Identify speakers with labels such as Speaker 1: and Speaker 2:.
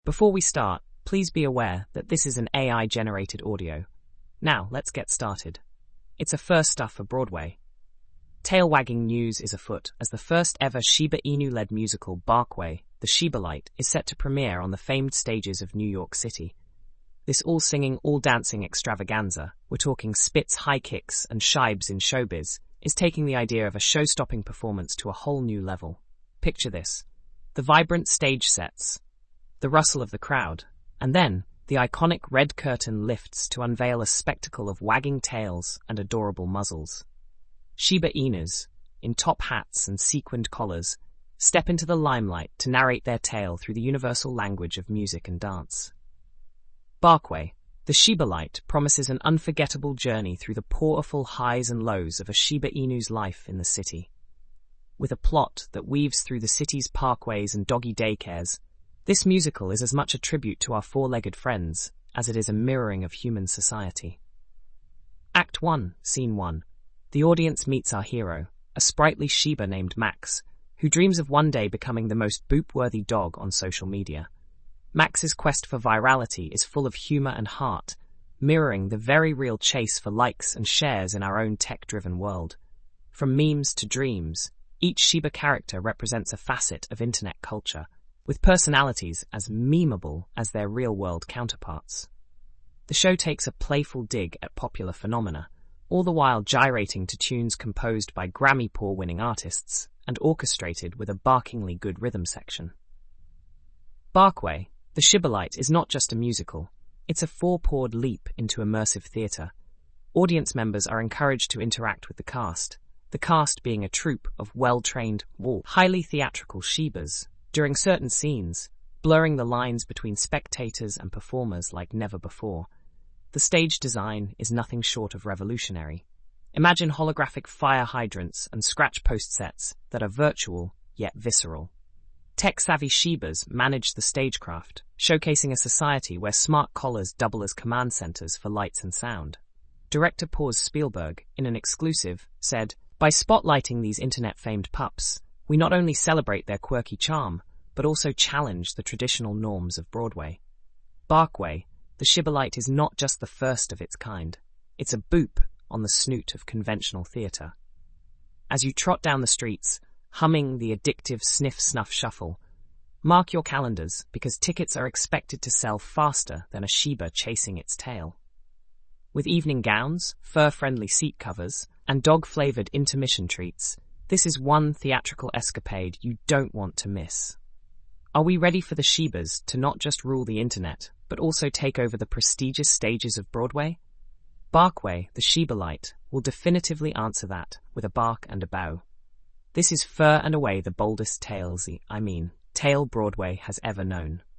Speaker 1: Before we start, please be aware that this is an AI-generated audio. Now, let's get started. It's a first stuff for Broadway. Tail-wagging news is afoot as the first ever Shiba Inu-led musical Barkway, The Sheba-Lite, is set to premiere on the famed stages of New York City. This all-singing, all-dancing extravaganza, we're talking spits, high kicks, and shibes in showbiz, is taking the idea of a show-stopping performance to a whole new level. Picture this: the vibrant stage sets, the rustle of the crowd, and then the iconic red curtain lifts to unveil a spectacle of wagging tails and adorable muzzles. Shiba Inus, in top hats and sequined collars, step into the limelight to narrate their tale through the universal language of music and dance. Barkway, The Sheba-Lite, promises an unforgettable journey through the powerful highs and lows of a Shiba Inu's life in the city. With a plot that weaves through the city's parkways and doggy daycares, this musical is as much a tribute to our four-legged friends as it is a mirroring of human society. Act 1, Scene 1. The audience meets our hero, a sprightly Shiba named Max, who dreams of one day becoming the most boop-worthy dog on social media. Max's quest for virality is full of humor and heart, mirroring the very real chase for likes and shares in our own tech-driven world. From memes to dreams, each Shiba character represents a facet of internet culture, with personalities as memeable as their real-world counterparts. The show takes a playful dig at popular phenomena, all the while gyrating to tunes composed by Grammy-winning artists and orchestrated with a barkingly good rhythm section. Barkway, The Sheba-Lite, is not just a musical, it's a four-pawed leap into immersive theatre. Audience members are encouraged to interact with the cast being a troupe of well-trained, highly theatrical Shibas, during certain scenes, blurring the lines between spectators and performers like never before. The stage design is nothing short of revolutionary. Imagine holographic fire hydrants and scratch post sets that are virtual yet visceral. Tech-savvy Shibas manage the stagecraft, showcasing a society where smart collars double as command centers for lights and sound. Director Paul Spielberg, in an exclusive, said, "By spotlighting these internet-famed pups, we not only celebrate their quirky charm, but also challenge the traditional norms of Broadway." Barkway, The Sheba-Lite, is not just the first of its kind. It's a boop on the snoot of conventional theatre. As you trot down the streets, humming the addictive sniff-snuff shuffle, mark your calendars because tickets are expected to sell faster than a Shiba chasing its tail. With evening gowns, fur-friendly seat covers, and dog-flavored intermission treats, this is one theatrical escapade you don't want to miss. Are we ready for the Shibas to not just rule the internet, but also take over the prestigious stages of Broadway? Barkway, The Sheba-Lite, will definitively answer that with a bark and a bow. This is far and away the boldest tail Broadway has ever known.